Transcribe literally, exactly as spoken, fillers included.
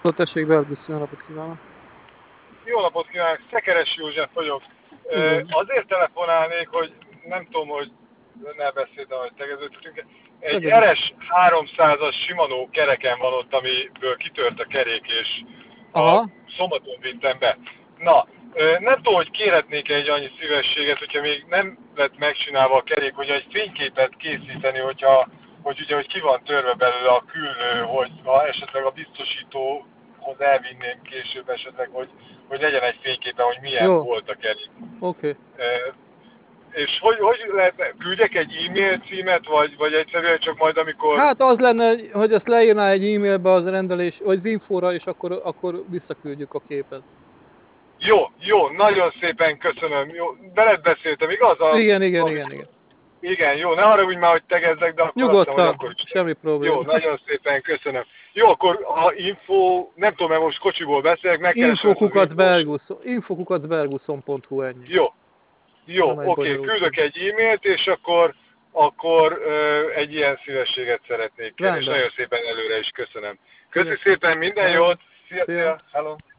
Szó, tessék, Belgusz, jó napot kívánok! Jó napot kívánok, Szekeres József vagyok. Igen. Azért telefonálnék, hogy nem tudom, hogy önnel beszéltem, hogy tegeződtünk. Egy Tegeződtünk. er es háromszázas Shimano kereken van ott, amiből kitört a kerék, és Aha. a szombaton vittem be. Na, nem tudom, hogy kérhetnék egy annyi szívességet, hogyha még nem lett megcsinálva a kerék, hogy egy fényképet készíteni, hogyha, hogy ugye, hogy ki van törve belőle a külnő, hogy ha esetleg a biztosítóhoz elvinném később esetleg, hogy, hogy legyen egy fényképe, hogy milyen Jó. volt a kerék. Oké. E, és hogy, hogy lehet, küldjek egy e-mail címet, vagy, vagy egyszerűen csak majd amikor... Hát az lenne, hogy ezt leírná egy e-mailbe az rendelés, vagy az infóra, és akkor, akkor visszaküldjük a képet. Jó, jó, nagyon szépen köszönöm. Jó, veled beszéltem, igaz? A, Igen, igen, a, igen, igen. Igen, jó, ne arra úgy már, hogy tegezzek, de akkor azt hiszem, hogy Nyugodtan, akkor is. semmi probléma. Jó, nagyon szépen köszönöm. Jó, akkor a info, nem tudom, mert most kocsiból beszélek, megkeresem ezt az infós. infokukacberguszon pont hu ennyi. Jó, jó, oké, okay, küldök egy e-mailt, és akkor, akkor ö, egy ilyen szívességet szeretnék kérni, és nagyon szépen előre is köszönöm. Köszönöm szépen, minden jót, szia, szia, hello.